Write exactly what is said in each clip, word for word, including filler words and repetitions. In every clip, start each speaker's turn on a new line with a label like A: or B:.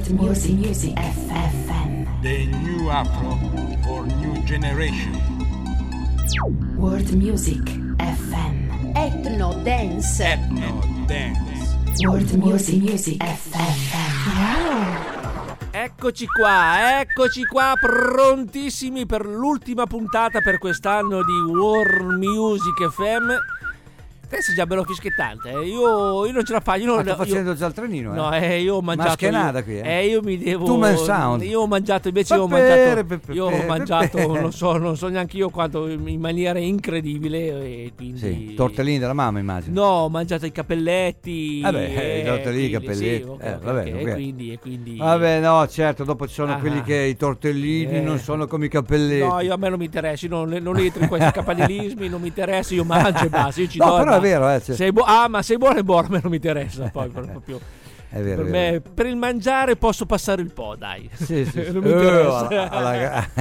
A: World Music Music F M.
B: The new Afro for new generation.
A: World Music F M.
C: Ethno Dance.
B: Ethno Dance.
A: World Music Music F M. Wow.
D: Eccoci qua, eccoci qua, prontissimi per l'ultima puntata per quest'anno di World Music F M. Te sei già bello fischettante, eh? io, io non ce la faccio. Io non,
E: sto facendo
D: io,
E: già il trenino, eh?
D: No, eh, io ho mangiato.
E: Maschenata qui, eh?
D: eh io mi devo.
E: Two Man Sound.
D: Io ho mangiato, invece io ho
E: Papere,
D: mangiato.
E: pepe,
D: Io ho
E: pepe,
D: mangiato,
E: pepe.
D: non so, non so neanche io quanto, in maniera incredibile. E quindi.
E: Sì, tortellini della mamma, immagino.
D: No, ho mangiato i cappelletti.
E: Vabbè,
D: eh,
E: i tortellini, i
D: quindi,
E: cappelletti.
D: sì, ok,
E: eh,
D: ok,
E: vabbè,
D: ok,
E: ok.
D: E quindi, e quindi.
E: Vabbè, no, certo, dopo ci sono
D: Ah,
E: quelli che i tortellini
D: eh.
E: non sono come i cappelletti.
D: No, io a me non mi interessa, io non, non entro in questi campanilismi, non mi interessa, io mangio e basta. Io ci
E: No,
D: do,
E: però
D: ma
E: è vero, eh, cioè-
D: sei bu- ah, ma sei buono e buono, a me non mi interessa. Poi proprio.
E: È vero,
D: Per
E: è
D: me,
E: vero.
D: per il mangiare posso passare il po', dai.
E: Sì, sì, sì.
D: Non mi
E: Eh,
D: interessa.
E: alla- alla-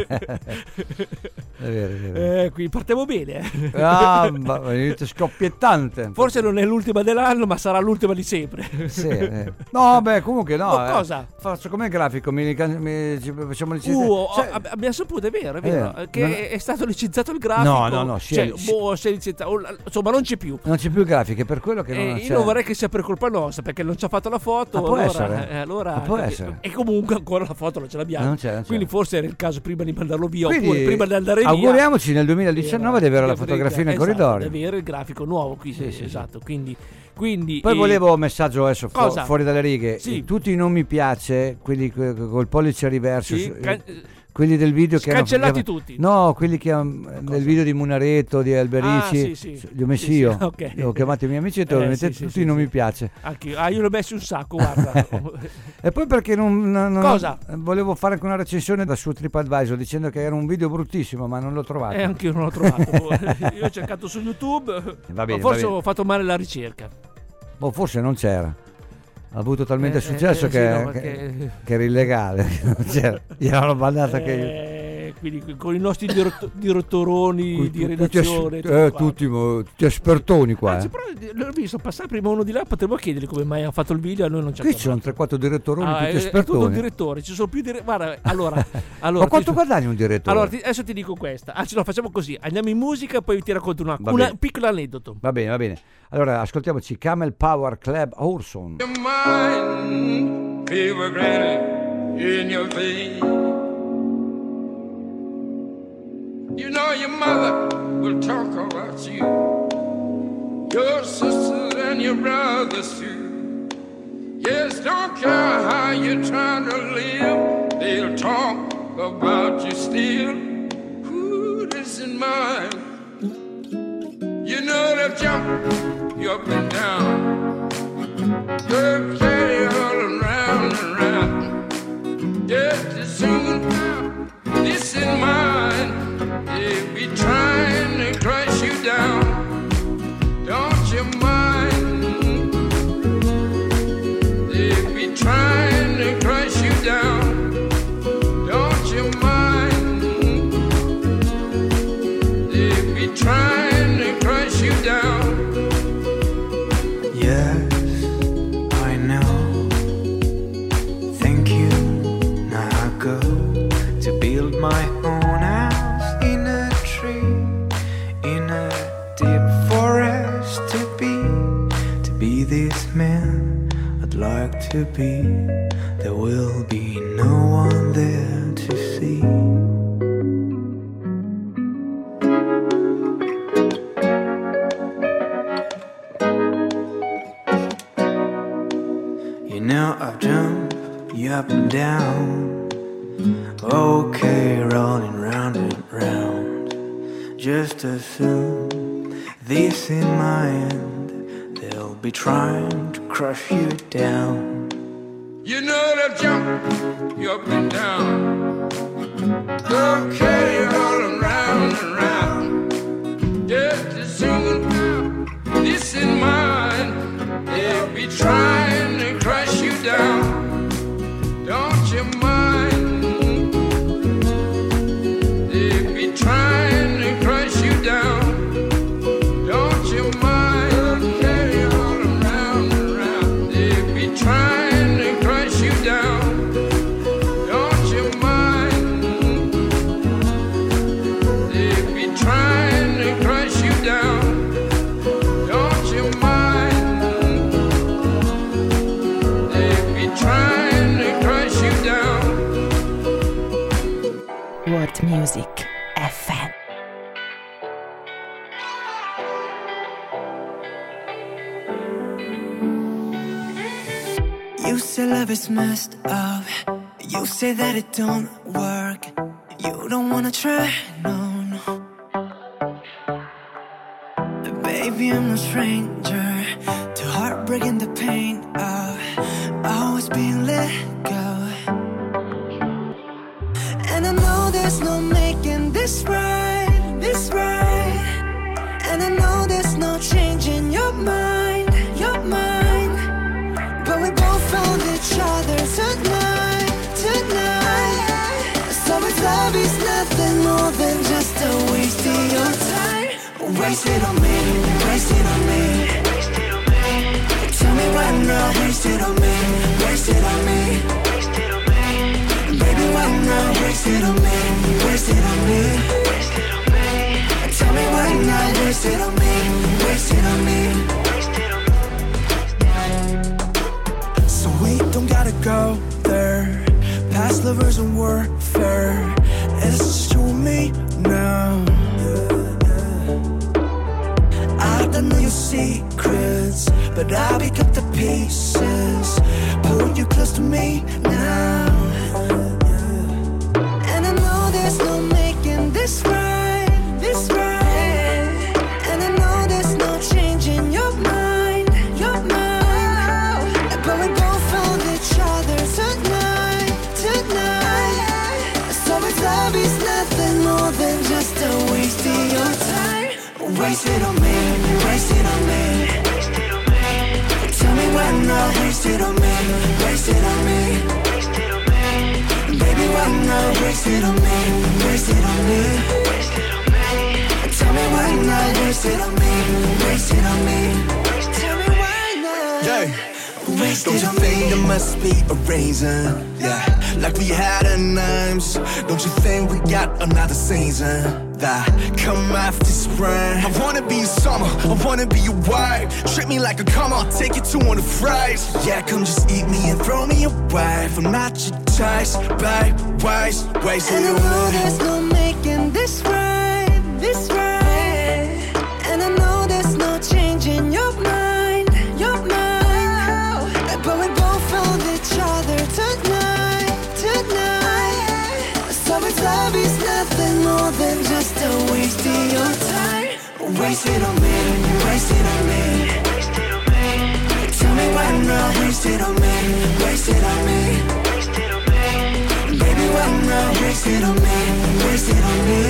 E: È vero, è vero.
D: Eh, qui partiamo bene. eh.
E: Ah, ma venite scoppiettante.
D: Forse non è l'ultima dell'anno, ma sarà l'ultima di sempre.
E: Sì, eh. No, beh, comunque no.
D: No,
E: eh.
D: cosa?
E: Faccio come grafico, mi, mi, ci facciamo licenziare.
D: Uh,
E: Cioè,
D: ab- abbiamo saputo, è vero, è vero,
E: Eh,
D: che
E: non-
D: è stato licenziato il grafico.
E: No, no, no, sì,
D: Cioè,
E: sì.
D: boh, si è licenziato- oh, insomma, non c'è più.
E: non c'è più grafiche, per quello che
D: Eh,
E: non
D: io
E: c'è.
D: non vorrei che sia per colpa nostra, perché non ci ha fatto la foto.
E: Ma può
D: allora,
E: essere.
D: eh, allora,
E: Ma può
D: capi-
E: essere.
D: E comunque ancora la foto non ce l'abbiamo.
E: Non c'è, non c'è.
D: Quindi forse era il caso prima di mandarlo via,
E: Quindi,
D: oppure prima di andare via.
E: auguriamoci nel duemiladiciannove di avere la
D: Esatto,
E: fotografia nel
D: esatto,
E: corridoio.
D: Di avere il grafico nuovo qui,
E: Sì, sì,
D: esatto. Quindi, quindi
E: Poi
D: eh,
E: volevo un messaggio adesso fu-
D: Cosa?
E: fuori dalle righe.
D: Sì.
E: Tutti i non mi piace, quelli co- co- col pollice riverso,
D: sì,
E: su-
D: can-
E: quelli del video che hanno-
D: Cancellati
E: che-
D: tutti.
E: No, quelli che hanno- nel video di Munaretto, di Alberici,
D: Ah, sì, sì.
E: li ho messi
D: Sì, sì,
E: io.
D: ok.
E: Li ho chiamati i miei amici e te
D: Eh,
E: li mettete
D: sì, sì,
E: tutti
D: sì,
E: i non
D: sì.
E: mi piace.
D: Anche io. Ah, io ne ho messi un sacco, guarda.
E: E poi perché non, non- non-
D: Cosa?
E: volevo fare anche una recensione da su TripAdvisor dicendo che era un video bruttissimo, ma non l'ho trovato.
D: E anche io non l'ho trovato. Io ho cercato su YouTube,
E: Va bene,
D: ma forse
E: va bene.
D: ho fatto male la ricerca.
E: Boh, forse non c'era. Ha avuto talmente
D: Eh,
E: successo
D: eh,
E: che,
D: sì, no,
E: che-
D: perché-
E: che era illegale. Non c'era. Gli hanno bandata che io.
D: Eh, quindi con i nostri dirett- direttoroni di
E: Tutti-
D: redazione,
E: tutti, es- eh,
D: qua.
E: tutti, mo- tutti espertoni qua.
D: Anzi,
E: eh.
D: però l'ho visto passare prima uno di là, potremmo chiedergli come mai ha fatto il video e a noi non ci ha
E: Qui ci sono
D: chiamato.
E: tre quattro direttoroni,
D: Ah,
E: tutti
D: è, è tutto
E: espertoni.
D: un direttore, ci sono più dire- guarda, allora, allora
E: Ma quanto
D: ti-
E: guadagni un direttore?
D: allora ti- adesso ti dico questa. Anzi, no, facciamo così, andiamo in musica e poi ti racconto una,
E: Va
D: una-
E: bene.
D: un piccolo aneddoto.
E: Va bene, va bene. Allora, ascoltiamoci Camel Power Club Orson.
F: Your mind, fever granny in your veins. You know your mother will talk about you, your sisters and your brothers too. Yes, don't care how you're trying to live, they'll talk about you still. Who isn't mine? You know they'll jump you up and down. They'll carry you all around and round. Just as soon as this in mind, they'll be trying to crush you down. Don't you mind? They'll be trying to crush you down. Don't you mind? They'll be trying to crush you down.
G: Yes, I know. Thank you. Now I go to build my own house in a tree, in a deep forest. To be, to be this man I'd like to be. There will be no one there to see. You know I've jumped you up and down. Okay, rolling round and round. Just as soon this in my end, they'll be trying to crush you down.
F: You know they'll jump you up and down. They'll carry you all around and round. Just as soon as this in mind, they'll be trying to crush you down. Don't you mind? They'll be trying to crush you down. Don't you mind? They'll carry you all around and round. They'll be trying to crush you down.
A: Music F M.
C: You say love is messed up. You say that it don't work. You don't wanna try, no, no. Baby, I'm no stranger to heartbreak and the pain of always being let go. And I know there's no making this right, this right. And I know there's no changing your mind, your mind. But we both found each other tonight, tonight. So if love is nothing more than just a waste of your time, waste it on me, waste it on me. Tell me why not, waste it on me, waste it on me. Baby, why not, waste it on me, waste it on me. Tell me why not, waste it on me, waste it on me. So we don't gotta go there. Past lovers and warfare. It's just you and me now. I don't know your secrets, but I'll pick up the pieces, pull you close to me now. And I know there's no making this right, this right. And I know there's no changing your mind, your mind. But we both found each other tonight, tonight. So if love is nothing more than just a waste of your time, waste it on me, waste it on me. Tell me why not, waste it on me, waste it on me. Baby, why not, waste it on me, waste it on me. Tell me why not, waste it on me, waste it on me. Tell me why not, yeah. Don't you think there must be a reason? Yeah, like we had a names. Don't you think we got another season that come after spring? I wanna be your summer, I wanna be your wife. Treat me like a come, I'll take you to one of the fries. Yeah, come just eat me and throw me away. I'm not your choice, babe, waste, waste it away. And I know there's no making this right, this right. And I know there's no changing your mind, your mind. But we both found each other tonight, tonight. So if love is nothing more than just a waste of your time, waste it on me, waste it on me. Tell me why not, waste it on me, waste it on me. Baby, why not, waste it on me, waste it on me.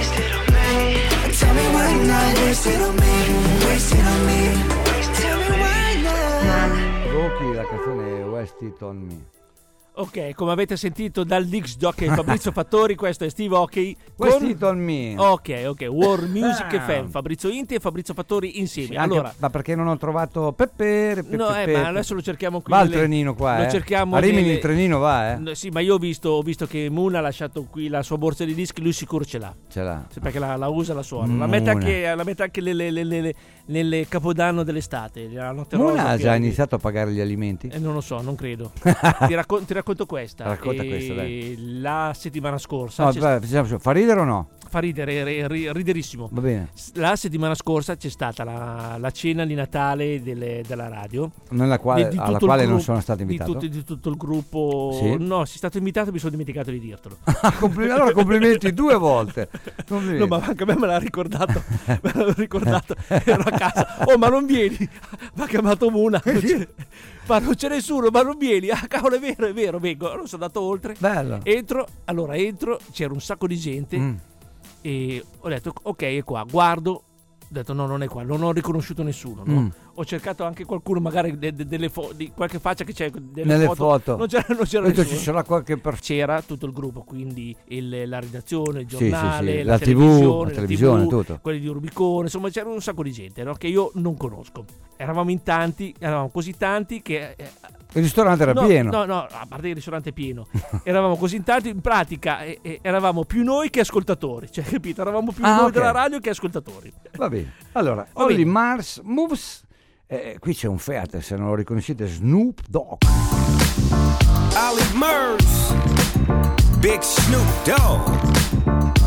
C: Tell me why not, waste it on me, waste it on me. Tell me why not.
E: Rocky, la canzone Waste It On Me.
D: Ok, come avete sentito dal Dix Jockey Fabrizio Fattori, questo è Steve Aoki con...
E: Waste It On Me.
D: Ok, ok, World Music
E: Ah.
D: F M, Fabrizio Inti e Fabrizio Fattori insieme.
E: Sì, anche-
D: allora,
E: ma perché non ho trovato Peppe? Peppe,
D: no, eh,
E: Peppe.
D: ma adesso lo cerchiamo qui.
E: Va il
D: nelle-
E: trenino qua,
D: lo
E: eh.
D: cerchiamo
E: A Rimini
D: nelle-
E: il trenino va, eh.
D: No, sì, ma io ho visto, ho visto che Moon ha lasciato qui la sua borsa di dischi, lui sicuro ce l'ha.
E: Ce l'ha.
D: Sì, perché la, la usa, la suona. La mette
E: Moon.
D: anche, la mette anche nelle, nelle, nelle, nelle capodanno dell'estate. La notte
E: Moon
D: rosa
E: ha
D: che-
E: già iniziato a pagare gli alimenti?
D: Eh, non lo so, non credo. ti, raccon- ti racconto questa.
E: Racconta
D: E
E: questa, dai.
D: La settimana scorsa
E: No,
D: c'è
E: beh, diciamo, fa ridere o no?
D: fa ridere, ri- ri- riderissimo.
E: Va bene.
D: La settimana scorsa c'è stata la, la cena di Natale delle- della radio.
E: Nella quale,
D: Di- di
E: alla
D: tutto il
E: quale non
D: gruppo-
E: sono stato
D: Di,
E: invitato.
D: tutti- di tutto il gruppo.
E: Sì?
D: No, sei stato invitato e mi sono dimenticato di dirtelo.
E: Ah, compli- allora complimenti due volte. Complimenti.
D: No, ma anche a me me l'ha ricordato. Me l'ha ricordato. Ero a casa. Oh, ma non vieni. Mi ha chiamato Muna. Non c'è- Ma non c'è nessuno, ma non vieni. Ah, cavolo, è vero, è vero. Vengo. Allora sono andato oltre.
E: Bello.
D: Entro, allora entro, c'era un sacco di gente.
E: Mm.
D: E ho detto, ok, è qua. Guardo. Ho detto, no, non è qua. Non ho riconosciuto nessuno. No?
E: Mm.
D: Ho cercato anche qualcuno, magari de- de- delle fo- di qualche faccia che c'è delle
E: Nelle
D: foto.
E: foto.
D: Non c'era, non c'era
E: Ho detto,
D: nessuno.
E: ci sarà qualche per...
D: C'era tutto il gruppo, quindi il- la redazione, il
E: Sì, sì,
D: giornale,
E: sì,
D: la,
E: la tivù,
D: televisione,
E: la televisione,
D: tivù,
E: tutto.
D: quelli di Rubicone, insomma c'era un sacco di gente, no? Che io non conosco. Eravamo in tanti, eravamo così tanti che... eh,
E: Il ristorante era
D: no,
E: pieno.
D: No, no, a parte il ristorante pieno. Eravamo così in tanti, in pratica eh, eh, eravamo più noi che ascoltatori, cioè capito? Eravamo più
E: Ah,
D: noi
E: ok.
D: della radio che ascoltatori.
E: Va bene. Allora,
D: Va
E: Only
D: bene.
E: Mars Moves. Eh, qui c'è un feat, se non lo riconoscete, Snoop Dogg.
H: Ollie Murs, Big Snoop Dogg.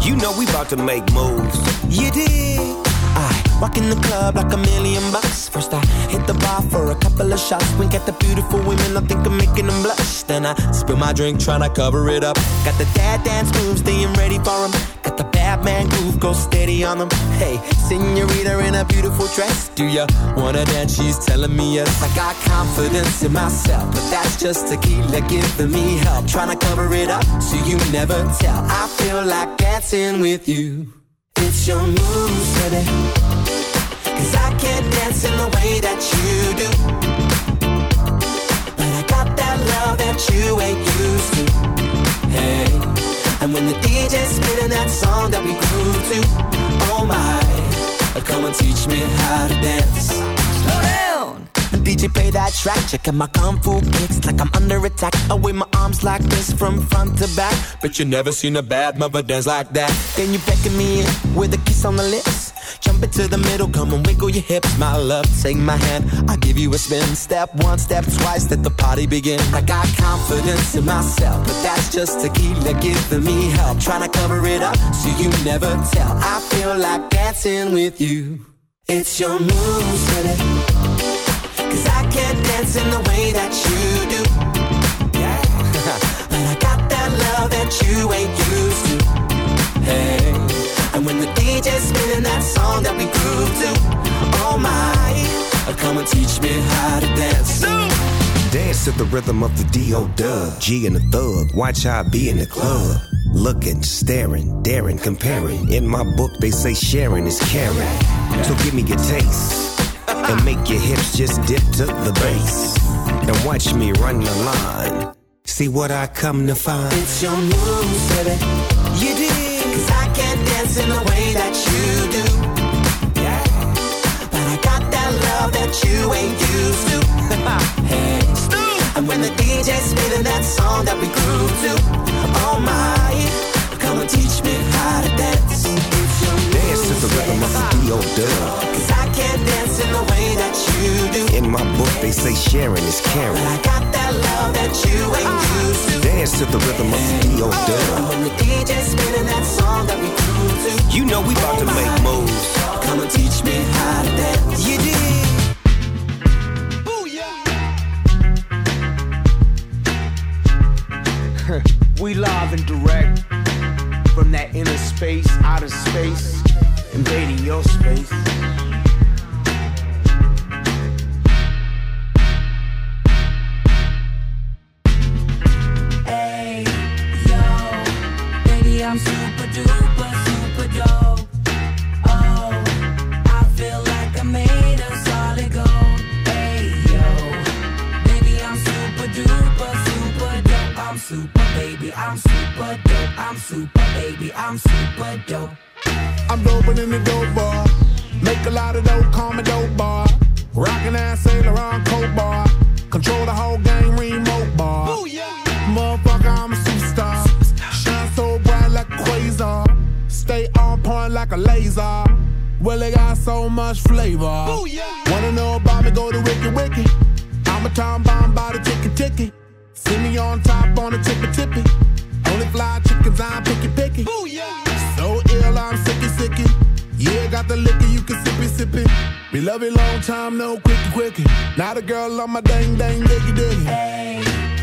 H: You know we about to make moves.
C: You did. I walk in the club like a million bucks. First I hit the bar for a couple of shots. Wink at the beautiful women, I think I'm making them blush. Then I spill my drink, tryna cover it up. Got the dad dance moves, staying ready for them. Got the bad man groove, go steady on them. Hey, senorita in a beautiful dress. Do ya wanna dance? She's telling me yes. I got confidence in myself, but that's just tequila giving me help. Tryna cover it up so you never tell. I feel like dancing with you. It's your moves, baby. Cause I can't dance in the way that you do. But I got that love that you ain't used to. Hey, and when the D J's spinning that song that we grew to, oh my, come and teach me how to dance. Slow down. D J play that track, checking my kung fu kicks like I'm under attack. I wave my arms like this from front to back. But you never seen a bad mother dance like that. Then you beckon me in with a kiss on the lips. Jump into the middle, come and wiggle your hips. My love, take my hand, I'll give you a spin. Step one, step twice, let the party begin. I got confidence in myself, but that's just tequila giving me help. Tryna cover it up so you never tell. I feel like dancing with you. It's your moves, baby. Cause I can't dance in the way that you do. Yeah. But I got that love that you ain't used to. Hey, and when the D J's spinning that song that we grew to, oh my, come and teach me how to dance.
H: Dance to the rhythm of the D O Dub, G and the Thug. Watch how I be in the club. Looking, staring, daring, comparing. In my book they say sharing is caring. So give me your taste and make your hips just dip to the bass. And watch me run the line. See what I come to find.
C: It's your moves, baby. You did. Cause I can't dance in the way that you do. Yeah. But I got that love that you ain't used to. Hey. And when the D J's spinning that song that we grew to, oh my, come and teach me how to dance. It's your
H: dance to the rhythm of the D O Dub.
C: Cause I can't dance in the way that you do.
H: In my book they say sharing is caring.
C: But I got that love that you ain't used to.
H: Dance to the rhythm of the D O Dub.
C: And when the D J's spinning that song that we grew to,
H: you know we about oh to my, make moves.
C: Come and teach me how to dance. You did.
I: We live and direct from that inner space, outer space, invading your space.
J: Hey, yo, baby, I'm super duper, super dope. Oh, I feel like I made a solid gold. Hey, yo, baby, I'm super duper, super dope. I'm super. Baby, I'm super dope. I'm super, baby, I'm super dope.
K: I'm doping in the dope bar. Make a lot of dope, call me dope bar. Rockin' ass Sailor on coat bar. Control the whole game, remote bar. Ooh, yeah. Motherfucker, I'm a superstar. Shine so bright like a quasar. Stay on point like a laser. Well, they got so much flavor. Ooh, yeah. Wanna know about me, go to Wiki Wiki. I'm a time bomb by the ticky ticky. See me on top on the tippy tippy. Only fly chickens, I'm picky picky. Ooh, yeah. So ill, I'm sicky sicky. Yeah, got the liquor, you can sippy sippy. We love it long time, no quickie quickie. Now the girl on my dang dang diggy diggy.
J: Hey,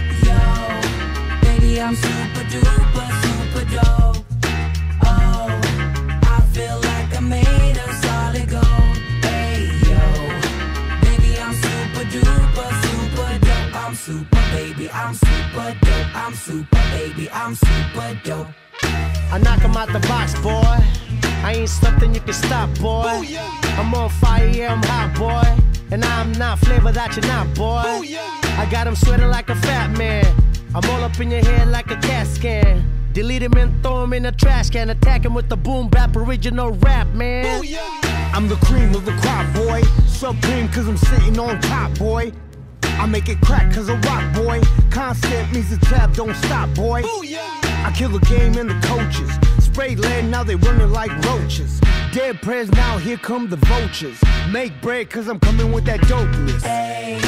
J: yo, baby, I'm super duper, super dope. Oh, I feel like I made a solid gold. Hey, yo, baby, I'm super duper, super dope. I'm super, baby, I'm super dope. I'm super, baby, I'm super dope.
I: I knock him out the box, boy. I ain't something you can stop, boy. Ooh, yeah. I'm on fire, yeah, I'm hot, boy. And I'm not flavor that you're not, boy. Ooh, yeah. I got him sweating like a fat man. I'm all up in your head like a CAT scan. Delete him and throw him in a trash can. Attack him with the boom bap original rap, man.
K: Ooh, yeah.
I: I'm the cream of the crop, boy. Supreme cause I'm sitting on top, boy. I make it crack cause I rock, boy. Constant means the tab don't stop, boy.
K: Ooh, yeah.
I: I kill the game and the coaches. Sprayed lead, now they running like roaches. Dead prayers, now here come the vultures. Make bread cause I'm coming with that dopeness.
J: Hey,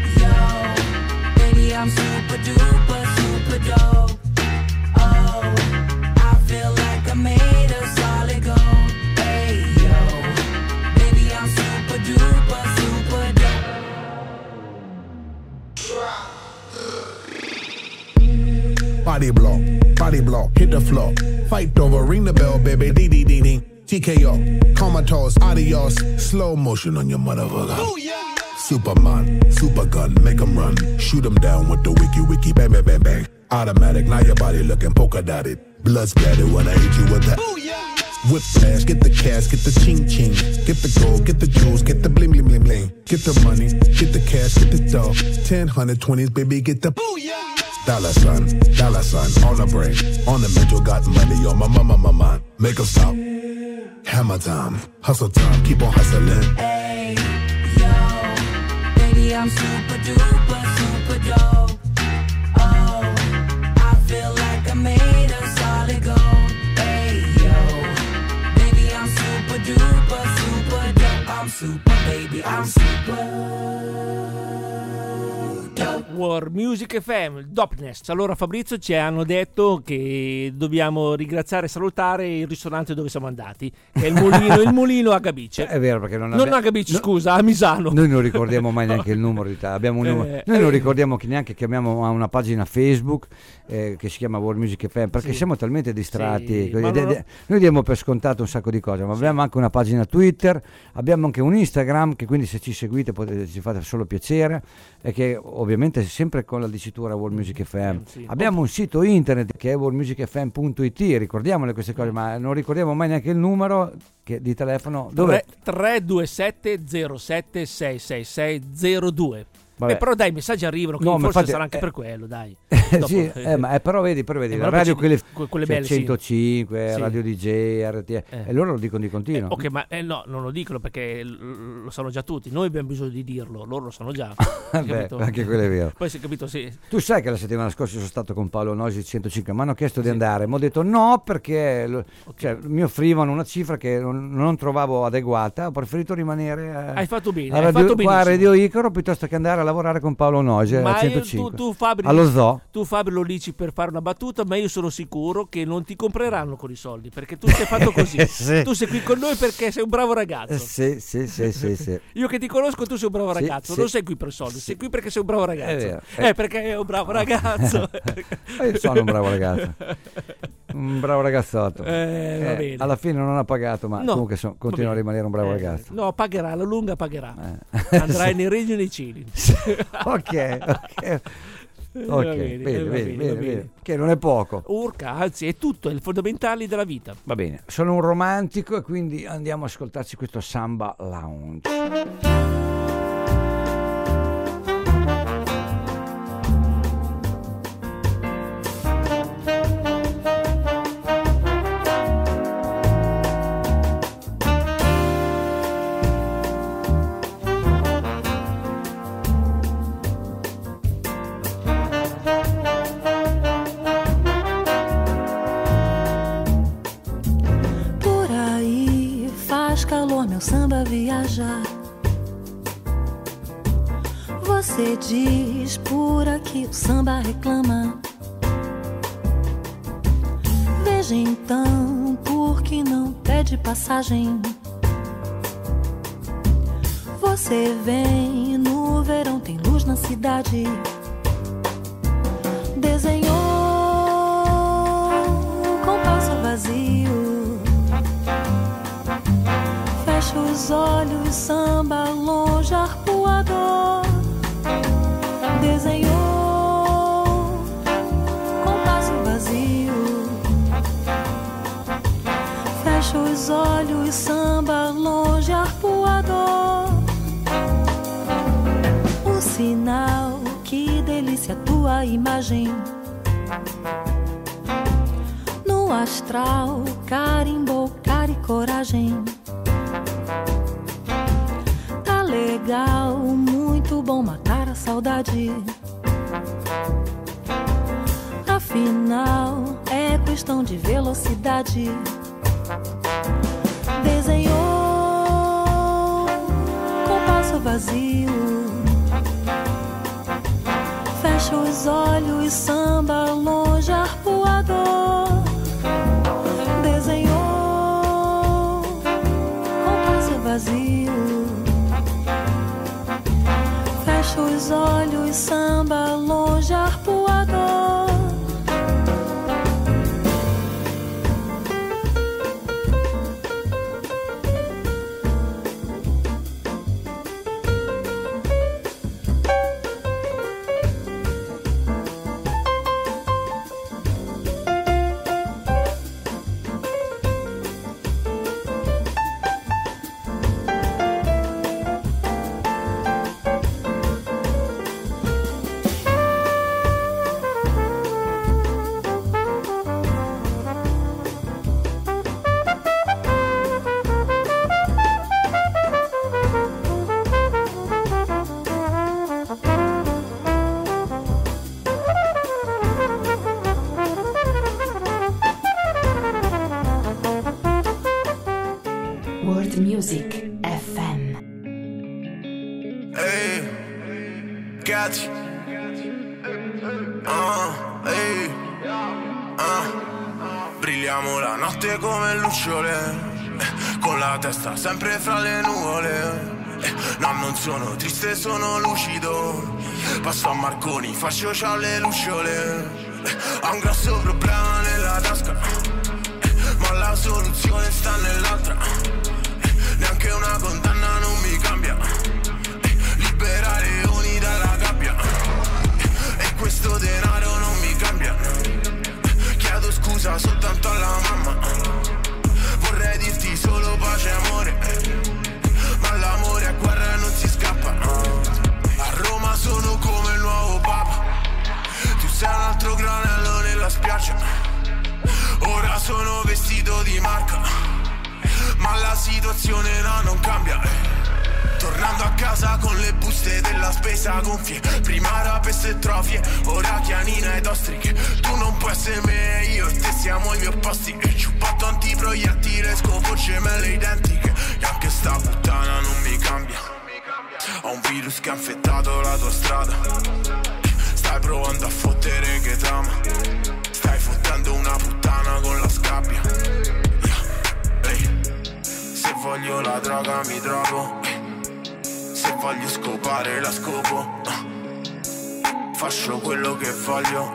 J: yo, baby, I'm super duper, super dope. Oh, I feel like I made
K: Fight over, ring the bell, baby. Dee dee dee dee. T K O, comatose, adios. Slow motion on your motherfucker. Superman, super gun, make 'em run. Shoot 'em down with the wiki wiki, bang bang bang bang. Automatic, now your body looking polka dotted. Blood splattered when I hit you with that. Whip flash, get the cash, get the ching ching. Get the gold, get the jewels, get the bling bling bling bling. Get the money, get the cash, get the dough. Ten, hundred, twenties, baby, get the dollar sign, dollar sign, on the brain. On the mental, got money on my mama, my mind. Make 'em stop. Hammer time, hustle time, keep on hustling.
J: Hey, yo, baby, I'm super duper, super dope. Oh, I feel like I made a solid gold. Hey, yo, baby, I'm super duper, super dope. I'm super, baby, I'm super dope.
D: War Music F M, Dopnest. Allora Fabrizio, ci hanno detto che dobbiamo ringraziare e salutare il ristorante dove siamo andati, che è il mulino, il mulino a Gabice.
E: È vero, perché non,
D: non
E: abbiamo...
D: a Gabice,
E: no,
D: scusa, a Misano.
E: Noi non ricordiamo mai neanche il numero di ta- abbiamo un numero.
D: Eh,
E: Noi
D: eh,
E: non ricordiamo che neanche che abbiamo una pagina Facebook eh, che si chiama War Music F M, perché
D: sì.
E: siamo talmente distratti.
D: Sì,
E: Quindi,
D: ma
E: de-
D: non-
E: de- noi diamo per scontato un sacco di cose, ma
D: Sì.
E: abbiamo anche una pagina Twitter, abbiamo anche un Instagram, che quindi se ci seguite potete, ci fate solo piacere, e che ovviamente è sempre con la dicitura War Music F M.
D: Sì.
E: Abbiamo un sito internet che è war music f m punto i t, ricordiamole queste cose, ma non ricordiamo mai neanche il numero che, di telefono. Dove?
D: tre due sette zero sette sei sei sei zero due.
E: Vabbè.
D: Eh, però dai, i messaggi arrivano,
E: No,
D: quindi
E: ma
D: forse
E: infatti,
D: sarà anche
E: eh,
D: per quello, dai.
E: Eh,
D: Dopo,
E: sì, eh, ma, eh, però vedi, però vedi
D: eh,
E: la
D: ma dopo
E: radio
D: ci-
E: quelle,
D: que- quelle
E: cioè
D: belle, sì.
E: centocinque,
D: Sì.
E: Radio D J, R T L,
D: Eh.
E: e loro lo dicono di continuo.
D: Ok, ma eh, no, non lo dicono perché l- lo sanno già tutti. Noi abbiamo bisogno di dirlo, loro lo sanno già. Hai
E: Beh,
D: capito?
E: anche quello è vero.
D: Poi si è capito, sì.
E: Tu sai che la settimana scorsa sono stato con Paolo Noisi centocinque, mi hanno chiesto di andare, mi ho detto no perché lo- cioè, mi offrivano una cifra che non, non trovavo adeguata, ho preferito rimanere eh,
D: Hai fatto bene,
E: a
D: hai
E: radio,
D: fatto
E: qua a
D: benissimo.
E: Radio Icaro piuttosto che andare a lavorare con Paolo Noisi
D: Ma
E: a
D: eh,
E: centocinque.
D: tu, tu Fabri,
E: allo zoo.
D: tu Fabri lo dici per fare una battuta, ma io sono sicuro che non ti compreranno con i soldi, perché tu sei fatto così.
E: Sì.
D: Tu sei qui con noi perché sei un bravo ragazzo.
E: Eh, sì, sì, sì, sì, sì.
D: Io che ti conosco, tu sei un bravo
E: Sì,
D: ragazzo,
E: sì.
D: non sei qui per soldi, sei qui perché sei un bravo ragazzo.
E: È vero.
D: Eh, perché è un bravo ragazzo.
E: Io sono un bravo ragazzo, un bravo ragazzotto.
D: Eh, va bene.
E: Alla fine non ha pagato, ma
D: No,
E: comunque so-
D: va
E: continua a
D: bene.
E: rimanere un bravo
D: Eh,
E: ragazzo.
D: No, pagherà, alla lunga pagherà.
E: Eh.
D: Andrai nei regni e nei cieli.
E: Ok, ok.
D: Eh,
E: Ok,
D: va bene,
E: bene,
D: eh, va
E: bene,
D: bene,
E: bene,
D: va bene.
E: bene. Che non è poco.
D: Urca, anzi, è tutto, è il fondamentale della vita.
E: Va bene, sono un romantico e quindi andiamo a ascoltarci questo Samba Lounge.
L: Por aí faz calor, meu samba viajar. Você diz por aqui o samba reclama. Veja então por que não pede passagem. Você vem no verão, tem luz na cidade. Desenhou um compasso vazio. Fecha os olhos, samba longe, arpoador. Desenhou compasso vazio. Fecha os olhos, samba longe, arpoador. Um sinal, que delícia tua imagem. No astral, carimbou, cara e coragem. Tá legal, muito bom matar a saudade. Afinal, é questão de velocidade. Desenhou compasso vazio. Fecha os olhos, samba longe, arpoador. Desenhou compasso vazio. Fecha os olhos, samba longe, arpoador.
A: World Music F M.
C: Ehi, cazzi. Ah, ehi. Ah. Brilliamo la notte come lucciole, eh, con la testa sempre fra le nuvole. Eh, no, non sono triste, sono lucido. Passo a Marconi, faccio ciao alle lucciole. Eh, ho un grosso problema nella tasca, eh, ma la soluzione sta nell'altra. Eh, neanche una condanna non mi cambia. Eh, liberare leoni dalla gabbia. Eh, e questo denaro non mi cambia. Eh, chiedo scusa soltanto alla mamma. Vorrei dirti solo pace e amore, ma l'amore a guerra non si scappa. A Roma sono come il nuovo Papa. Tu sei un altro granello nella spiaggia. Ora sono vestito di marca, ma la situazione no, non cambia. Tornando a casa con le buste della spesa gonfie. Prima rapesse e trofie, ora chianina ed ostriche. Tu non puoi essere me, io e te siamo agli opposti. E ciupato antiproiettile, scopo gemelle identiche. E anche sta puttana non mi cambia. Ho un virus che ha infettato la tua strada. Stai provando a fottere che t'ama. Stai fottendo una puttana con la scabbia. Ehi, se voglio la droga mi drogo. Se voglio scopare la scopo. Faccio quello che voglio.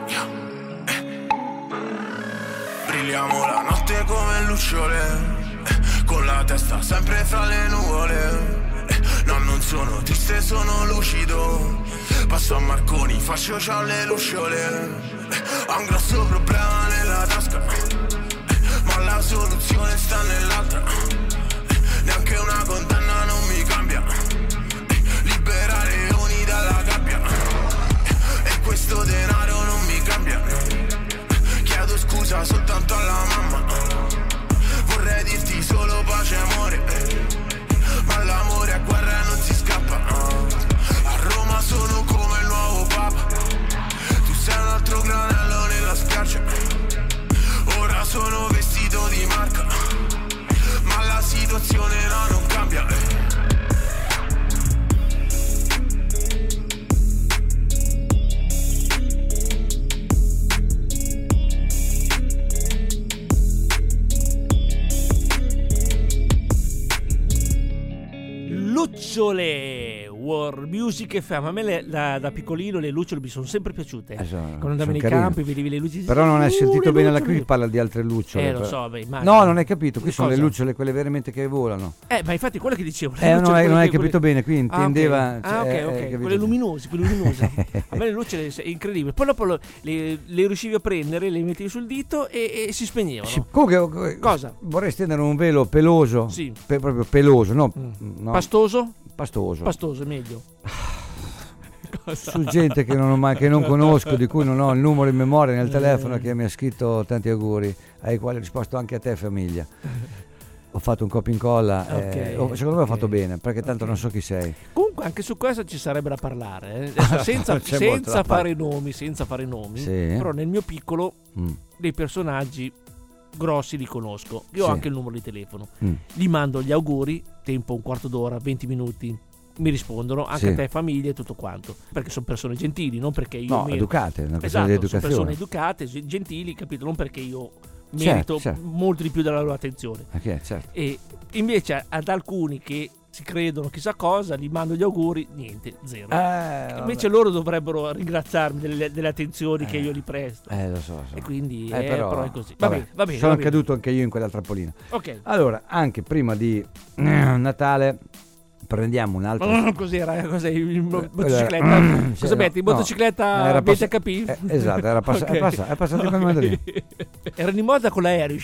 C: Brilliamo la notte come lucciole, con la testa sempre fra le nuvole. No, non sono triste, sono lucido. Passo a Marconi, faccio ciao alle lucciole. Ho un grosso problema nella tasca, ma la soluzione sta nell'altra. Neanche una condanna non mi cambia. Liberare leoni dalla gabbia. E questo denaro non mi cambia. Chiedo scusa soltanto alla mamma. Vorrei dirti solo pace e amore, ma l'amore a guerra non si scappa. A Roma sono come il nuovo Papa. Tu sei un altro granello nella spiaggia. Ora sono vestito di marca, ma la situazione no, non cambia.
D: Lucciole, World Music F M. A me le, da, da piccolino le lucciole mi sono sempre piaciute.
E: Eh, sono,
D: Quando andavi nei
E: carine.
D: campi vedevi le luci.
E: Però non hai sentito
D: uh,
E: bene la
D: lucciole.
E: qui parla di altre lucciole.
D: Eh lo
E: però.
D: so, beh, immagino.
E: No, non hai capito, qui
D: Che
E: sono
D: cosa?
E: le lucciole quelle veramente che volano.
D: Eh, ma infatti quello che dicevo. le
E: Eh,
D: lucciole,
E: non hai,
D: quelle
E: non hai
D: che-
E: capito
D: quelle-
E: bene, qui intendeva...
D: Ah, ok, ah, ok,
E: eh,
D: ok,
E: eh, capito?
D: quelle luminose, quelle luminose. A me le lucciole è incredibile. Poi dopo lo- le, le riuscivi a prendere, le mettevi sul dito e, e si spegnevano.
E: Sì, comunque,
D: Cosa?
E: Vorrei stendere un velo peloso,
D: Sì.
E: pe- proprio peloso, no, no,
D: Pastoso?
E: pastoso,
D: Pastoso è meglio. Cosa?
E: su gente che non, ho mai, che non conosco, di cui non ho il numero in memoria nel telefono, che mi ha scritto tanti auguri, ai quali ho risposto anche a te famiglia. Ho fatto un copia e incolla,
D: Ok,
E: eh, ho- secondo me ho
D: ok.
E: fatto bene, perché tanto
D: Ok.
E: non so chi sei.
D: Comunque anche su questo ci sarebbe da parlare, eh. Adesso senza,
E: C'è molto
D: senza
E: da
D: fare nomi, senza fare nomi.
E: Sì.
D: Però nel mio piccolo
E: Mm.
D: dei personaggi grossi li conosco. Io ho
E: Sì.
D: anche il numero di telefono.
E: Mm.
D: Gli mando gli auguri, tempo un quarto d'ora, venti minuti. Mi rispondono, anche
E: Sì.
D: a te famiglia e tutto quanto. Perché sono persone gentili, non perché io
E: No,
D: merito.
E: educate, è una questione
D: Esatto,
E: di
D: sono
E: educazione.
D: persone educate, ge- gentili, capito? Non perché io
E: Certo,
D: merito
E: certo.
D: molto di più della loro attenzione.
E: Ok, certo.
D: E invece ad alcuni che si credono chissà cosa, gli mando gli auguri, niente, zero.
E: Eh,
D: Invece loro dovrebbero ringraziarmi delle, delle attenzioni che io gli presto.
E: Eh, lo so, so.
D: E quindi
E: Eh,
D: eh,
E: però,
D: però è così. Va
E: vabbè,
D: bene, va bene.
E: sono
D: va bene.
E: caduto anche io in quella trappolina.
D: Ok.
E: Allora, anche prima di eh, Natale prendiamo un altro...
D: Oh, cos'era? Cos'è in mo-
E: Eh,
D: motocicletta?
E: sì,
D: Cosa
E: no,
D: metti? In
E: no,
D: motocicletta
E: era
D: venti
E: pass-
D: H P?
E: eh, esatto, era pass- è passa- è passato
D: Ok.
E: con il mandolino.
D: Erano in moda con l'aereo.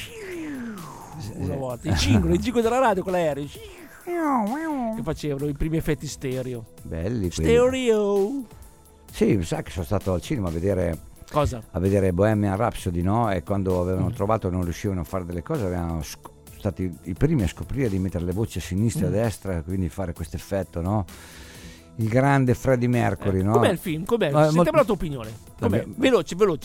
D: Una volta. Il cingolo, il cingolo della radio con l'aereo. Che facevano i primi effetti stereo.
E: Belli quelli.
D: Stereo.
E: Sì, mi sa che sono stato al cinema a vedere...
D: Cosa?
E: A vedere Bohemian Rhapsody, no? E quando avevano
D: Mm.
E: trovato non riuscivano a fare delle cose, avevano sc- stati i primi a scoprire di mettere le voci a sinistra e a
D: Mm.
E: destra, quindi fare questo effetto, no? Il grande Freddie Mercury, no?
D: Com'è il film? Com'è?
E: No, è
D: Sentiamo
E: molto-
D: la tua opinione. Com'è?
E: Vabbè.
D: Veloce, veloce.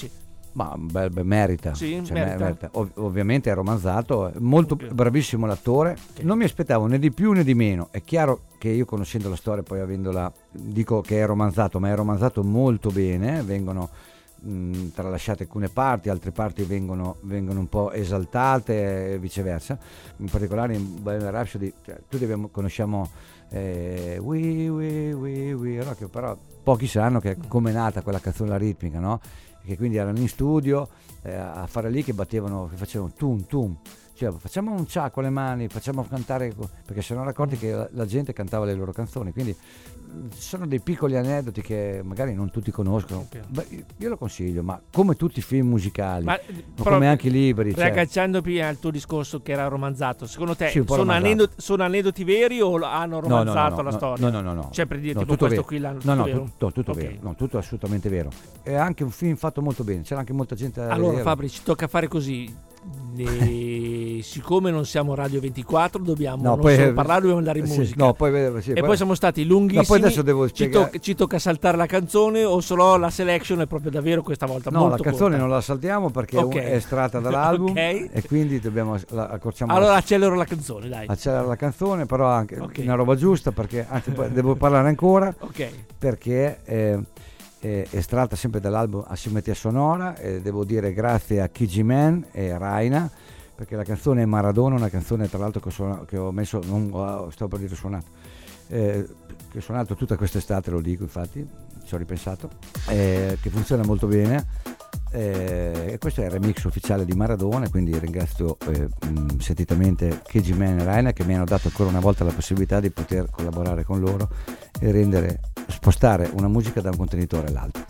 E: Ma beh, beh, merita,
D: Sì,
E: cioè,
D: merita.
E: merita. Ov- ovviamente è romanzato, molto bravissimo l'attore, non mi aspettavo né di più né di meno. È chiaro che io, conoscendo la storia, poi avendola, dico che è romanzato, ma è romanzato molto bene, vengono mh, tralasciate alcune parti, altre parti vengono, vengono un po' esaltate e viceversa. In particolare in Bohemian Rhapsody, cioè, tutti abbiamo, conosciamo eh, We, We, We, We, Rock, però pochi sanno che come è nata quella canzone, la ritmica, no? Che quindi erano in studio eh, a fare lì, che battevano, che facevano tum tum, cioè facciamo un cia con le mani, facciamo cantare, perché si erano accorti che la, la gente cantava le loro canzoni. Quindi ci sono dei piccoli aneddoti che magari non tutti conoscono.
D: Okay.
E: Beh, io lo consiglio, ma come tutti i film musicali,
D: Ma,
E: ma come anche i libri, cioè,
D: Riagganciandomi al tuo discorso che era romanzato, secondo te
E: Sì, un po'
D: sono,
E: romanzato.
D: aneddoti, sono aneddoti veri o hanno
E: No, no, no,
D: romanzato
E: no,
D: la
E: no,
D: storia?
E: No, no, no, no.
D: Cioè, per dire,
E: No,
D: tipo
E: tutto
D: questo
E: vero.
D: qui l'hanno
E: No,
D: tutto
E: no,
D: vero?
E: tutto, tutto
D: Ok.
E: vero. No, tutto assolutamente vero. È anche un film fatto molto bene, c'era anche molta gente a
D: Allora
E: vedere.
D: Fabri, ci tocca fare così. E siccome non siamo Radio ventiquattro, dobbiamo
E: No,
D: non
E: poi-
D: solo parlare, dobbiamo andare in
E: sì,
D: musica.
E: no, poi vedere- sì,
D: e
E: poi-
D: poi siamo stati lunghissimi.
E: No, poi adesso devo
D: ci,
E: spiegare-
D: tocca, ci tocca saltare la canzone, o se no la selection è proprio davvero questa volta
E: No,
D: molto
E: la canzone
D: corta.
E: non la saltiamo perché
D: Ok.
E: è estratta dall'album
D: Ok.
E: e quindi dobbiamo la, accorciamo
D: Allora
E: la,
D: accelero la canzone, dai.
E: accelera la canzone, però anche
D: Ok.
E: una roba giusta, perché anche poi devo parlare ancora,
D: Ok.
E: perché eh, è estratta sempre dall'album Asimmetria Sonora, e devo dire grazie a K G Man e Raina, perché la canzone è Maradona, una canzone tra l'altro che ho, suonato, che ho messo, non ho- sto per dire suonato, eh, che ho suonato tutta quest'estate, lo dico, infatti ci ho ripensato, eh, che funziona molto bene, eh, e questo è il remix ufficiale di Maradona, quindi ringrazio eh, mh, sentitamente K G Man e Raina, che mi hanno dato ancora una volta la possibilità di poter collaborare con loro e rendere, spostare una musica da un contenitore all'altro.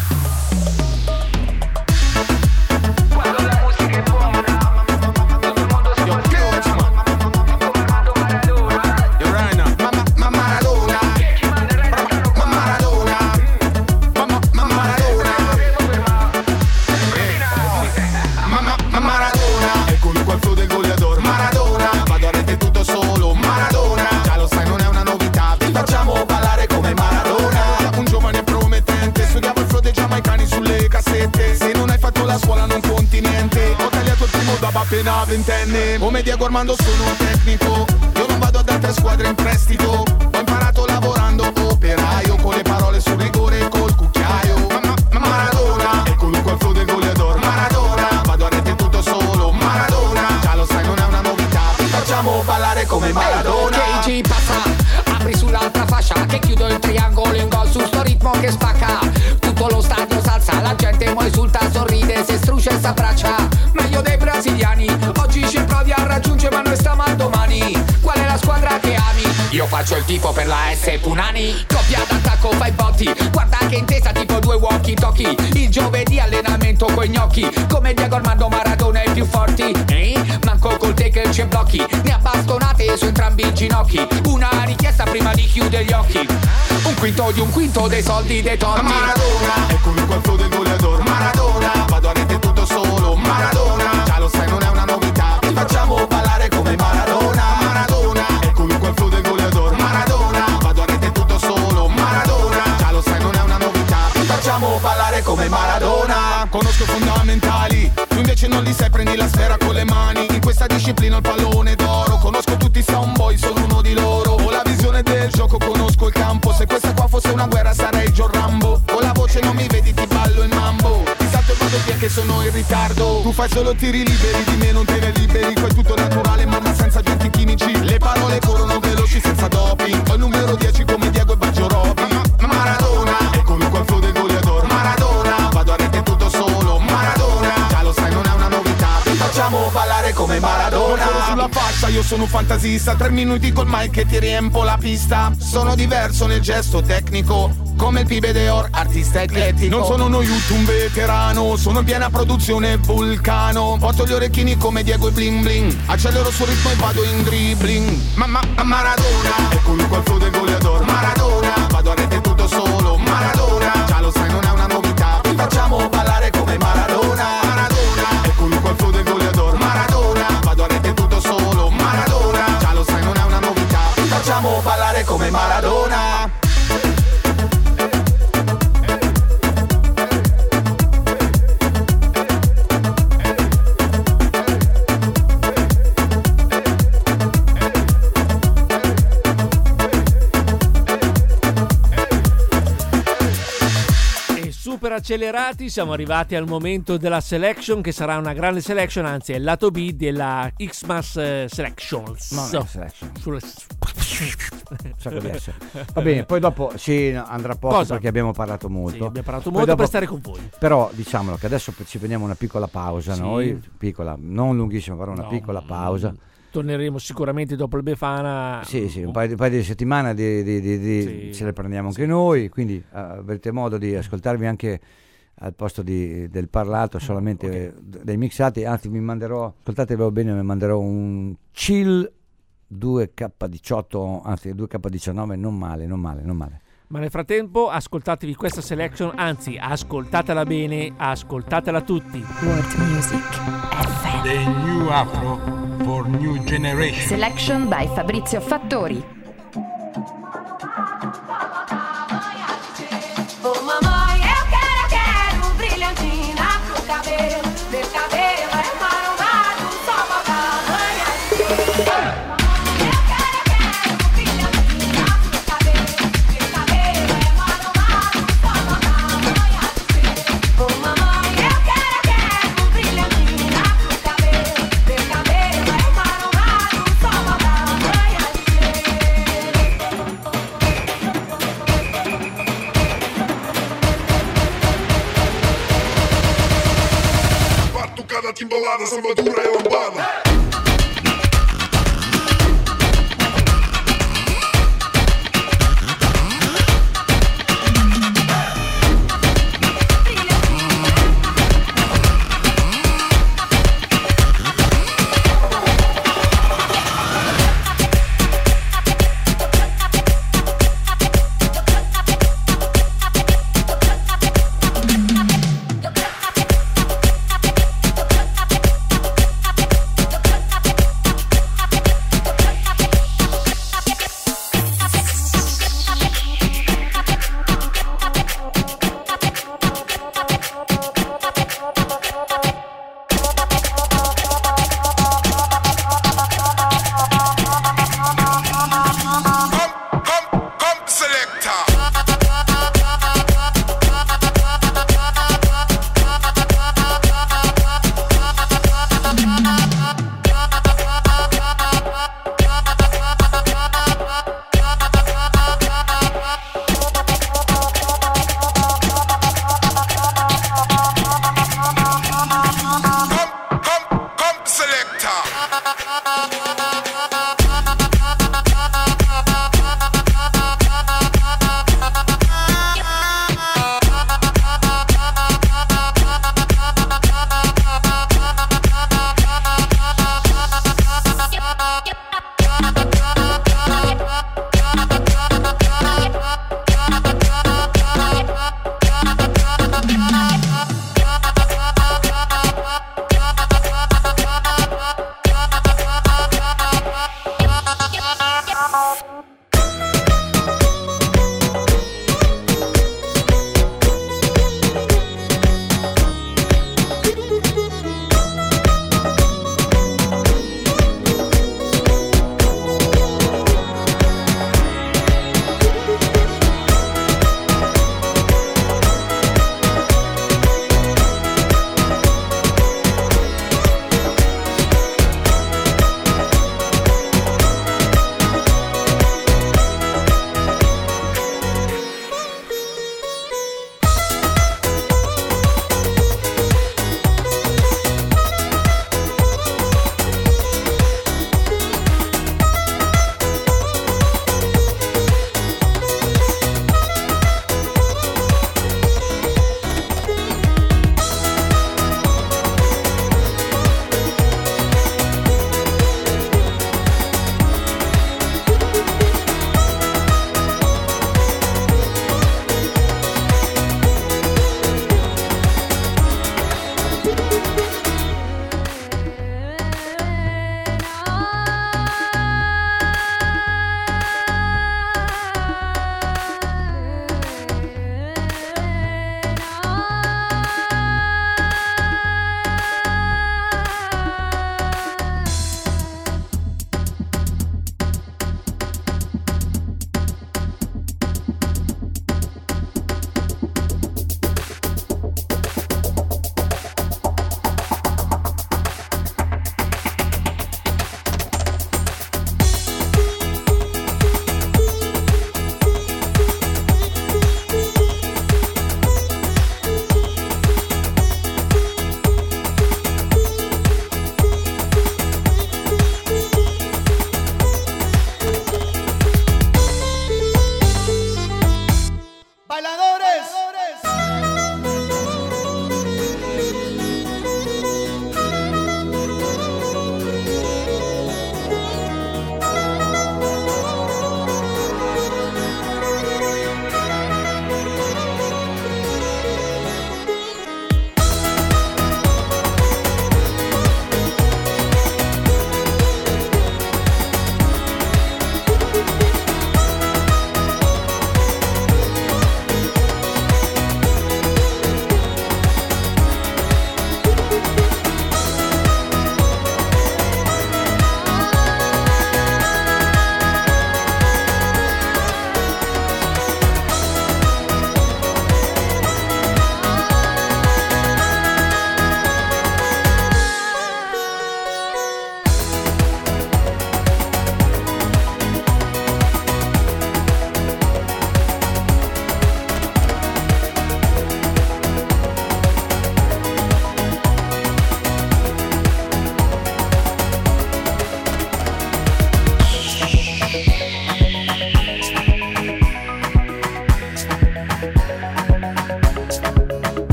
K: Appena ventenne, come Diego Armando sono un tecnico. Io non vado ad altre squadre in prestito. Ho imparato lavorando operaio, con le parole sul rigore e col cucchiaio. Ma, ma, ma Maradona, eccolo qua il flow del goleador. Maradona, vado a rete tutto solo. Maradona, già lo sai non è una novità. Ti facciamo ballare come Maradona.
M: K G passa, apri sull'altra fascia, che chiudo il triangolo in gol su sto ritmo che spacca. Tutto lo stadio salza, la gente mo esulta, sorride, se struscia e s'abbraccia. Meglio dei brasiliani, oggi ci provi a raggiungere ma noi stiamo al domani. Qual è la squadra che ami? Io faccio il tifo per la S Punani. Coppia d'attacco, fai botti, guarda che intesa tipo due walkie talkie. Il giovedì allenamento coi gnocchi, come Diego Armando Maradona i più forti. Eh? Manco col tackle c'è blocchi, ne ha bastonate su entrambi i ginocchi. Una richiesta prima di chiudere gli occhi. Un quinto di un quinto dei soldi dei torti.
K: Maradona, eccolo qua il flow del goleador. Maradona, vado a rete tutto solo. Maradona, già lo sai non è una novità. Ti facciamo ballare come Maradona. Maradona, eccolo qua il flow del goleador. Maradona, vado a rete tutto solo. Maradona, già lo sai non è una novità. Ti facciamo ballare come Maradona. Conosco i fondamentali, tu invece non li sai, prendi la sfera con le mani. In questa disciplina il pallone d'oro. Conosco tutti i soundboy, sono uno di loro. Ho la visione del gioco, conosco il campo. Se questa qua fosse una guerra sarei John Rambo. Con la voce non mi vedi, ti ballo il mambo. Ti salto e vado via che sono in ritardo. Tu fai solo tiri liberi, di me non te ne liberi. Qua è tutto naturale ma senza agenti chimici. Le parole corrono veloci senza doping. Ho il numero dieci come Diego e Baggio Roby. Ma- Maradona, eccolo qua il flow del goleador. Maradona, vado a rete tutto solo. Maradona, già lo sai non è una novità. Ti facciamo ballare come Maradona. Corro sulla fascia, io sono un fantasista. Tre minuti col mic e ti riempo la pista. Sono diverso nel gesto tecnico, come il pibe de Or, artista eclettico. Non sono uno YouTube veterano, sono in piena produzione Vulcano. Porto gli orecchini come Diego e bling bling. Accelero sul ritmo e vado in dribbling. Ma, ma, ma Maradona, eccolo qua il flow del goleador. Maradona, vado a rete tutto solo. Maradona, già lo sai non è una novità. Ti facciamo ballare come Maradona. Maradona, eccolo qua il flow del goleador. Maradona, vado a rete tutto solo. Maradona, già lo sai non è una novità. Ti facciamo ballare come Maradona.
D: super accelerati, siamo arrivati al momento della selection, che sarà una grande selection, anzi è il lato B della Xmas eh, Selections.
E: No, no, selection. Va bene, poi dopo sì, andrà poco. Cosa? Perché abbiamo parlato molto.
D: Sì, abbiamo parlato
E: poi
D: molto
E: dopo,
D: per stare con voi.
E: Però diciamolo che adesso ci prendiamo una piccola pausa,
D: sì.
E: noi, piccola, non lunghissima, però una
D: no.
E: piccola pausa.
D: Torneremo sicuramente dopo il Befana.
E: Sì, sì, un paio, un paio di settimane di, di, di, di sì. ce le prendiamo anche sì. noi, quindi uh, avrete modo di ascoltarvi anche al posto di, del parlato, solamente okay. dei mixati. Anzi, vi manderò, ascoltatevelo bene, vi manderò un chill due K diciotto, anzi due K diciannove, non male, non male, non male.
D: Ma nel frattempo ascoltatevi questa selection, anzi ascoltatela bene, ascoltatela tutti.
A: World Music F M.
B: The New Afro for New Generation.
A: Selection by Fabrizio Fattori.
J: Oh mamãe, eu quero, eu quero um brilhantina pro cabelo. Meu cabelo é marronado, só falta amanhã.
K: Timbalada, samba dura e lambada.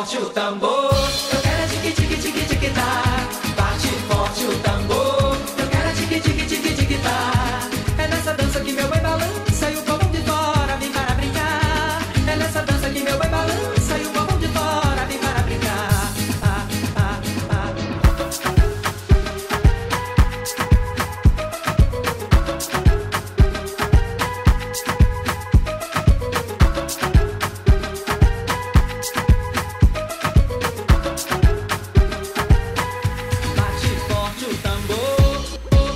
J: forte o tambor. Eu quero é tique tique tique tique tá. Bate forte o tambor. Eu quero é tique tique tique tique tá. É nessa dança que meu boi balança e o povão de fora vem para brincar. É nessa dança que meu boi balança e o povão de fora vem para brincar. Ah, ah, ah. Bate forte o tambor.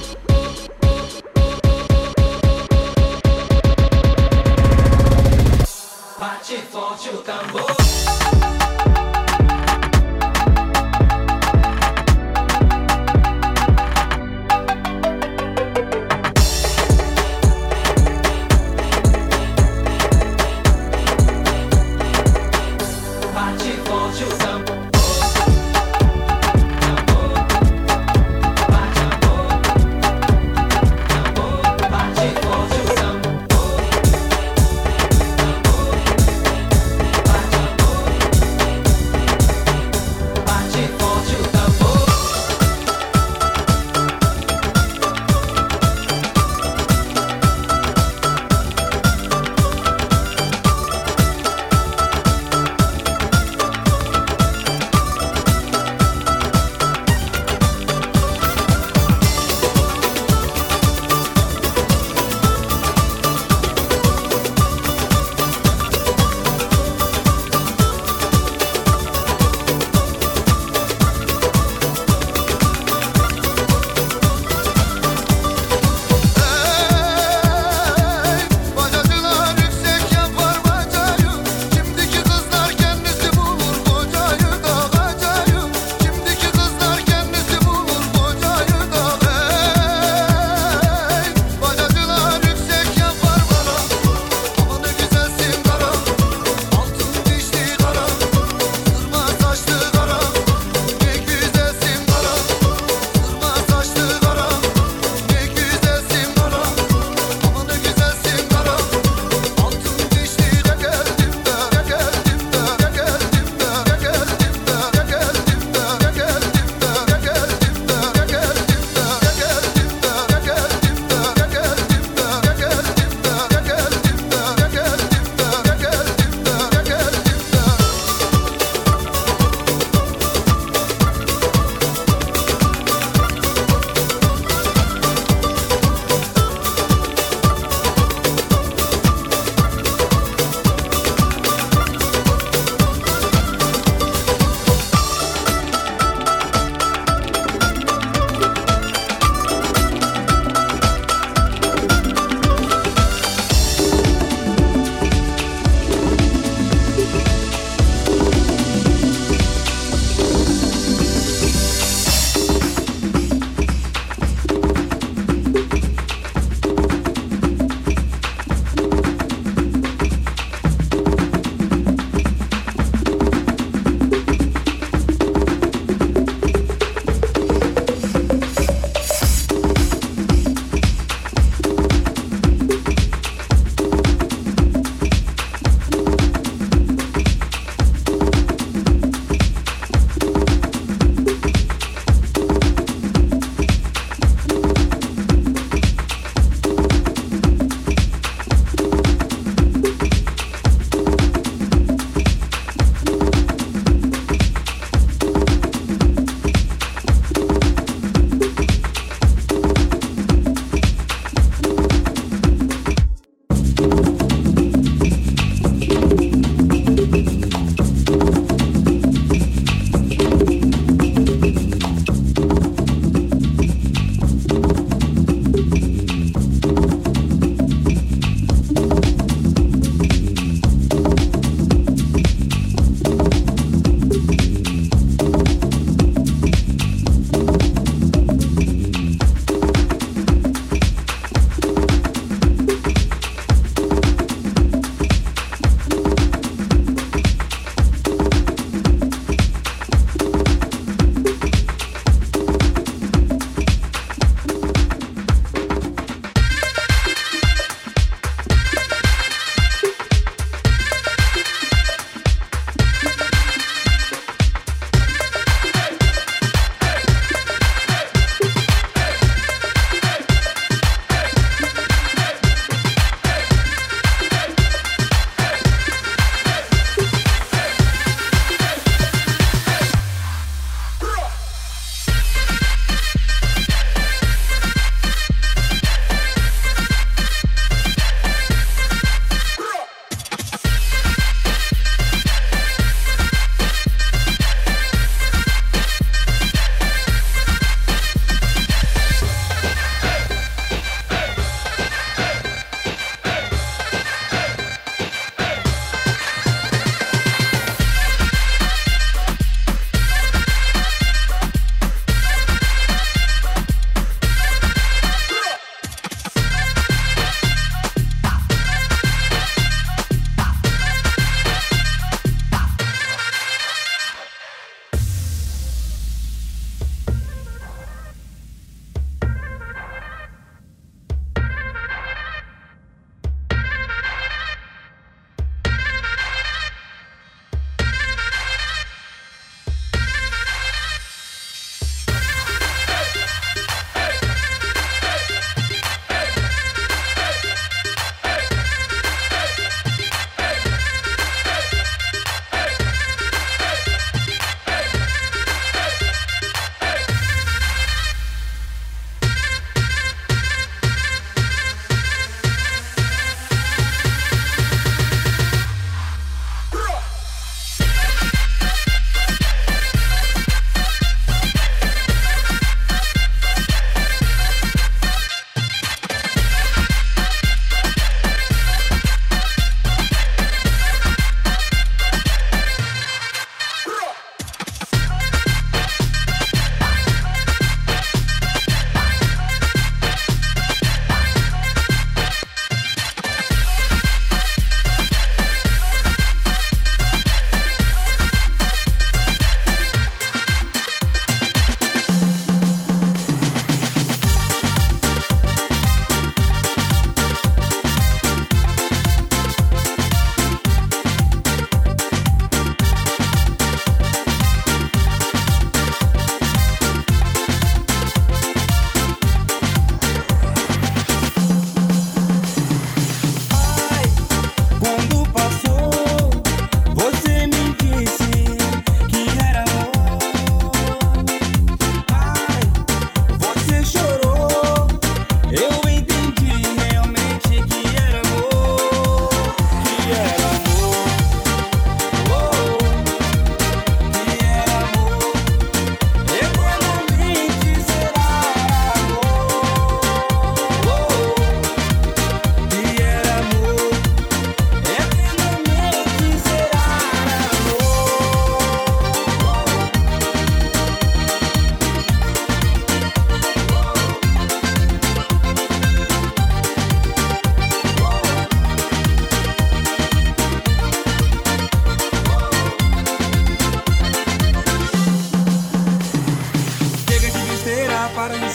J: Bate forte o tambor. Bate forte o tambor. Bate forte o tambor. Bate forte o tambor.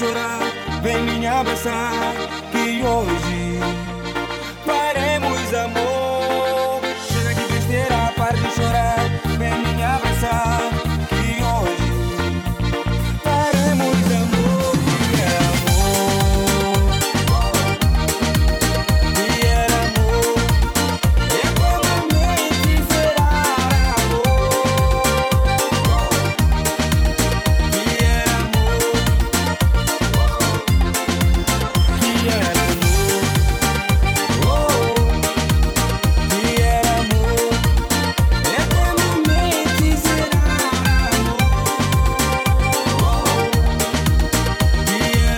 N: chorar, vem me abraçar, que hoje faremos amor. Chega de besteira, para de chorar, vem me abraçar, que hoje faremos amor. Que é amor, que é amor, eternamente será amor. Que é amor, que é amor, oh, que é amor, eternamente será amor. Que é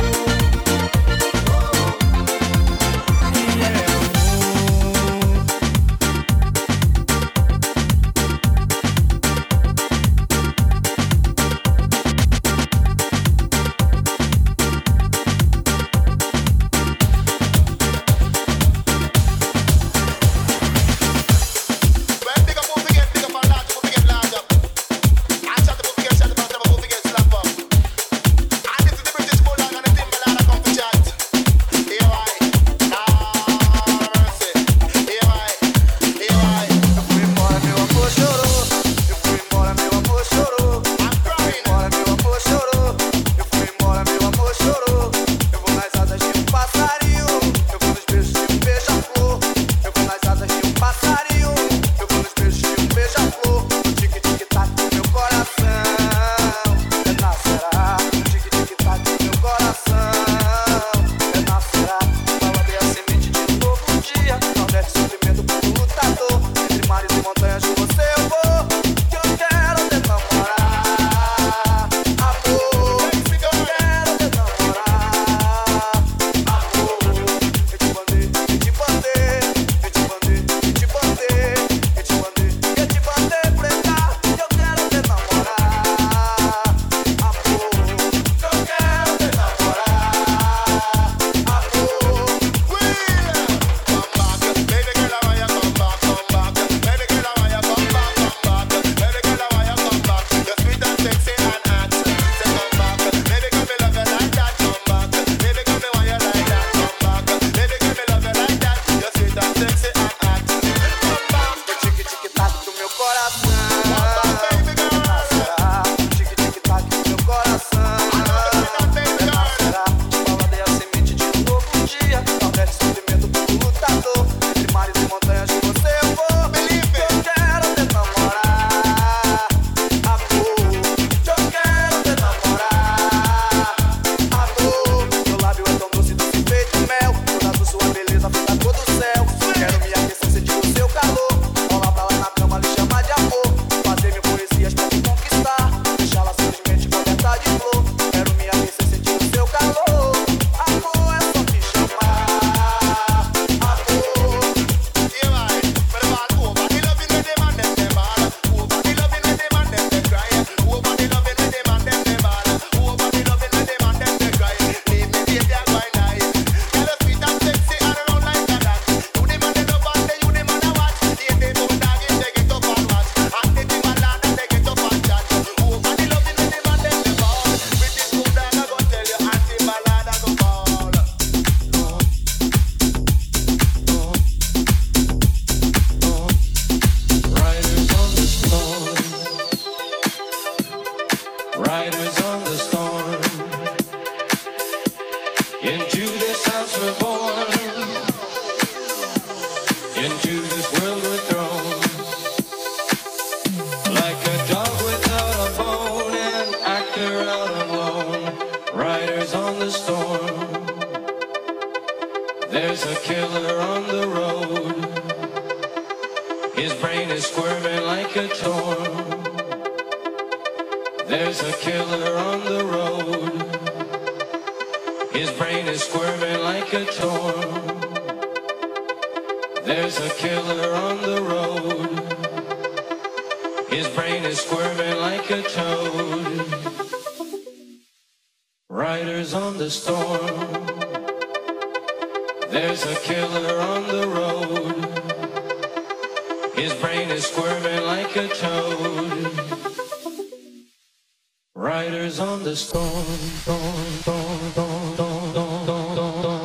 O: There's a killer on the road. His brain is squirming like a torn. There's a killer on the road. His brain is squirming like a torn. There's a killer on the road. His brain is squirming like a toad. Riders on the storm. There's a killer on the road. His brain is squirming like a toad. Riders on the storm, storm, storm, storm, storm, storm, storm, storm,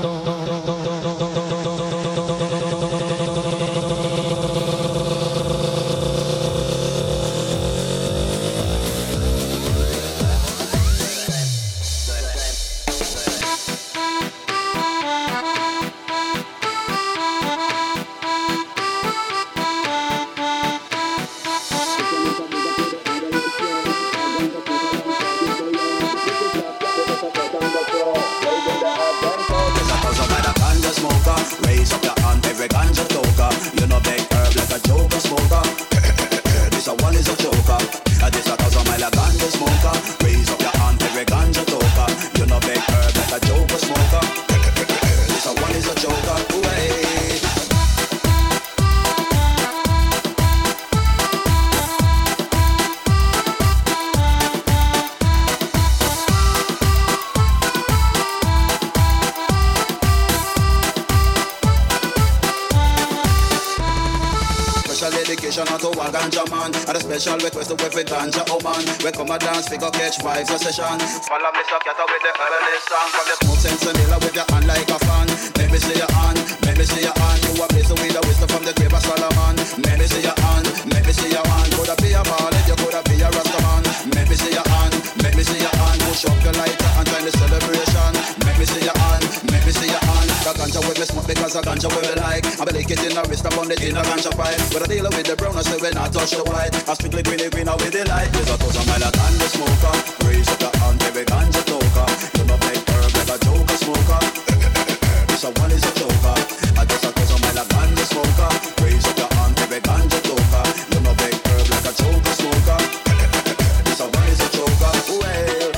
P: special request to every ganja, oh man. We come a dance, we go catch vibes a session. Follow me so cat with the herbalist song. From the smoke sense with your hand like a fan. Let me see your hand, let me see your hand. You are blazing with the wisdom from the grave of Solomon. Let me see your hand, let me see your hand. Coulda be a ballad, you coulda be a Rastaman. Let me see your hand, let me see your hand. Push up your lighter and join the celebration. Let me see your hand, let me see your hand. The ganja with me smoke because the ganja we like. I be like it in the wrist upon the in a ganja pipe. But I deal with the brown, I say we not touch the white. I strictly greeny green out with the light. There's a thousand mile of ganja smoker. Raise up the hand, every ganja toker. You know make herb like a joker smoker. This a one is a joker. I guess a thousand mile of ganja smoker. Raise up the hand, every ganja toker. You know make herb like a joker smoker. This a one is a joker. Well.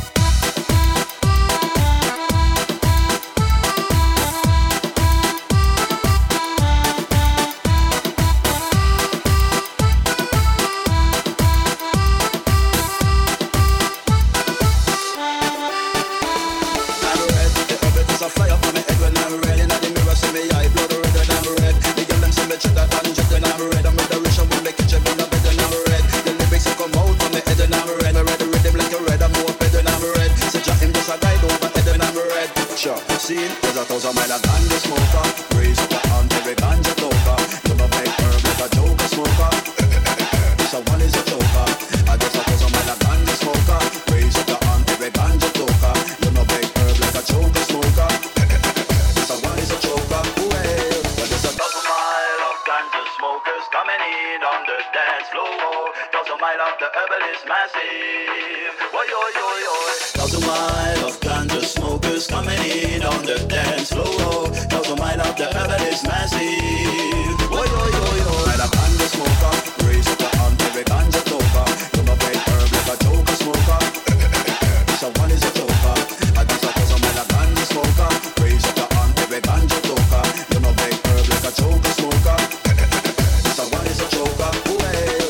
P: Scene is a thousand mile of ganja smoker. Raise up your hand, every ganja toker. You know make herb like a joker smoker. This a one is a joker. I guess a thousand mile of ganja smoker. Raise up your hand, every ganja toker. You know make herb like a joker smoker. This a one is a joker. Well, well there's a thousand mile of ganja smokers coming in on the dance floor. Thousand mile of the herbalist massive. Boy, yo, yo, yo. Thousand mile of ganja smokers coming in on the dance floor. Thousand mile of the herbalist massive. Boy, yo, yo, yo. Mile of ganja smoker. Raise up the hand, every ganja toker. You know make herb like a joker smoker. This a one is a joker. I guess a thousand mile of ganja smoker. Raise up the hand, every ganja toker. You know make herb like a joker smoker. This a one is a joker. Well.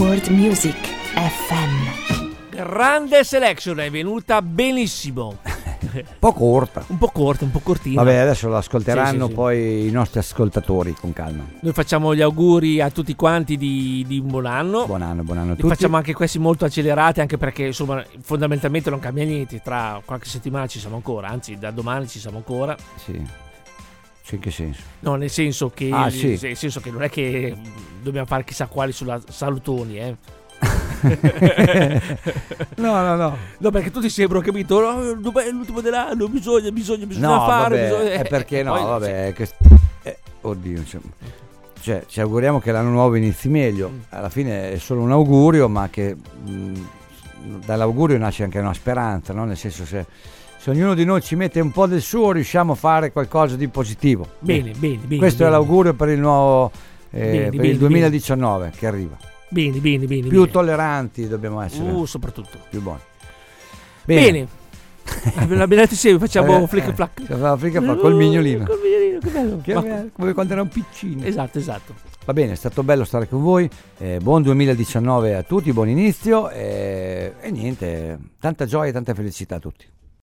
A: World Music F M.
D: Grande selection, è venuta benissimo.
E: Un po' corta.
D: Un po' corta, un po' cortina.
E: Vabbè, adesso lo ascolteranno
D: Sì, sì, sì.
E: poi i nostri ascoltatori con calma.
D: Noi facciamo gli auguri a tutti quanti di, di un buon anno.
E: Buon anno, buon anno a
D: Li
E: tutti.
D: facciamo anche questi molto accelerati, anche perché insomma fondamentalmente non cambia niente. Tra qualche settimana ci siamo ancora, anzi da domani ci siamo ancora.
E: Sì. Sì, in che senso?
D: No, nel senso che
E: Ah, sì.
D: nel senso che non è che dobbiamo fare chissà quali sulla salutoni, eh.
E: no, no, no.
D: No, perché tu ti sembra, capito? No, dov'è l'ultimo dell'anno? Bisogna, bisogna, bisogna
E: No,
D: fare.
E: vabbè,
D: bisogna...
E: è perché no,
D: Poi,
E: vabbè, che... eh, oddio, cioè, cioè, ci auguriamo che l'anno nuovo inizi meglio. Alla fine è solo un augurio, ma che mh, dall'augurio nasce anche una speranza, no? Nel senso, se, se ognuno di noi ci mette un po' del suo, riusciamo a fare qualcosa di positivo.
D: Bene, bene, bene.
E: Questo
D: bene.
E: è l'augurio per il nuovo eh,
D: Bene,
E: per
D: bene,
E: il duemiladiciannove che arriva.
D: Bene, bene, bene.
E: Più
D: bene.
E: tolleranti dobbiamo essere.
D: Uh, soprattutto.
E: Più buoni.
D: Bene. Abbiamo abbinato insieme, facciamo
E: Eh,
D: flick
E: eh,
D: flack.
E: facciamo flick flack col mignolino.
D: Col mignolino, che bello.
E: Che
D: Ma-
E: bello, come quando erano piccini.
D: Esatto, esatto.
E: Va bene, è stato bello stare con voi. Eh, buon duemiladiciannove a tutti, buon inizio. eh, e niente, tanta gioia e tanta felicità a tutti.